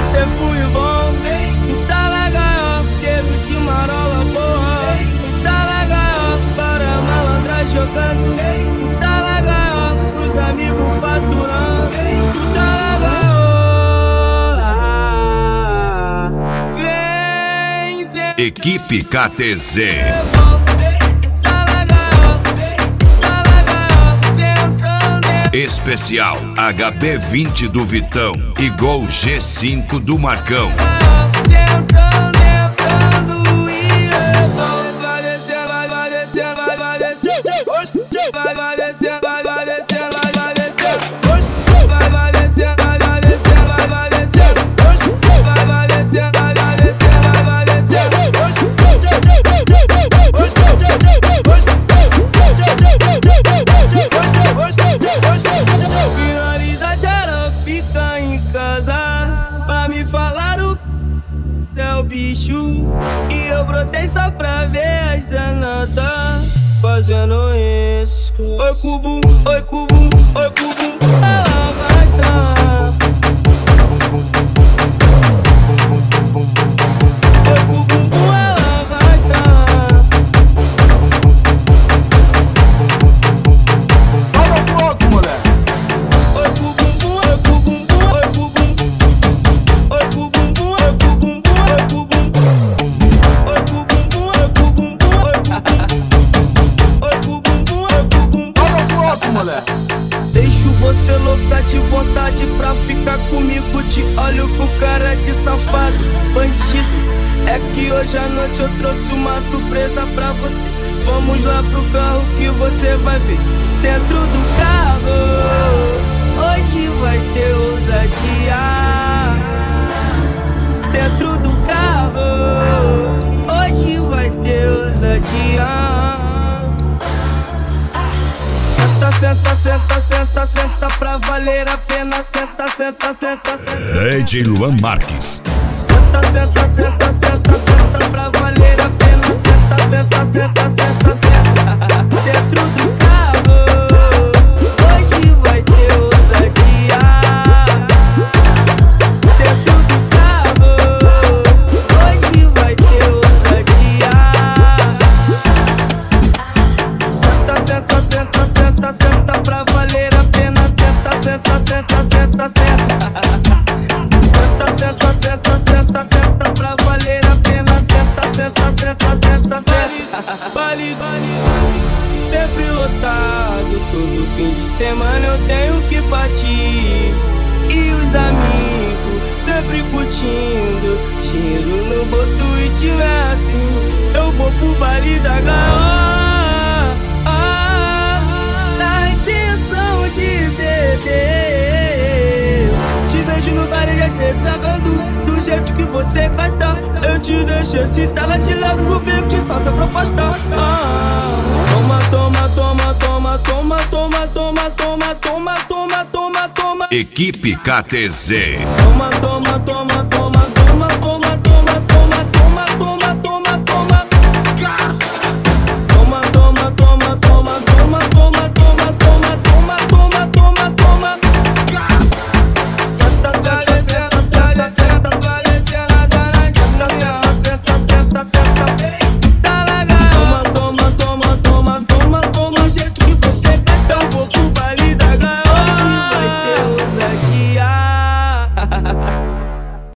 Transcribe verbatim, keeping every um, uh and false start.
até fui bom. Tá legal, cheiro de marola boa. Tá legal, para malandra jogando. Tá legal, os amigos faturando. Tá legal. Equipe K T Z. Especial H B vinte do Vitão e Gol G cinco do Marcão. Bicho, e eu brotei só pra ver as danadas fazendo isso. Oi cubo, oi cubo, oi cubo, ela arrasta. Oi cubo, ela arrasta. Fala pro alto, moleque. Oi cubo, oi cubo, oi cubo, oi cubo, oi cubo. Deixo você louca de vontade pra ficar comigo. Te olho com cara de safado, bandido. É que hoje à noite eu trouxe uma surpresa pra você. Vamos lá pro carro que você vai ver. Dentro do carro, hoje vai ter ousadia. Dentro do carro, hoje vai ter ousadia. Senta, senta, senta, senta pra valer a pena. Senta, senta, senta, senta. D J Luan Marques. Senta, senta, senta, senta, senta pra valer a pena. Senta, senta, senta, senta, senta. Dentro do carro, hoje vai ter ousadia. Dentro do carro, hoje vai ter ousadia. Senta, senta, senta, senta, senta pra valer a pena. Senta, senta, senta, senta, senta. Senta, senta, senta, senta, senta pra valer a pena. Senta, senta, senta, senta, senta. Vale, vale, sempre lotado. Todo fim de semana eu tenho que partir. E os amigos sempre curtindo. Dinheiro no bolso e tiver assim, eu vou pro baile da gaiola. Na intenção de beber. Te vejo no baile, já chego sarrando do jeito que você gosta. Eu te deixo excitada, te levo pro beco, te faço a proposta. Ah, toma, toma, toma, toma, toma, toma, toma, toma, toma, toma, toma, toma. Equipe K T Z. Toma, toma, toma, toma.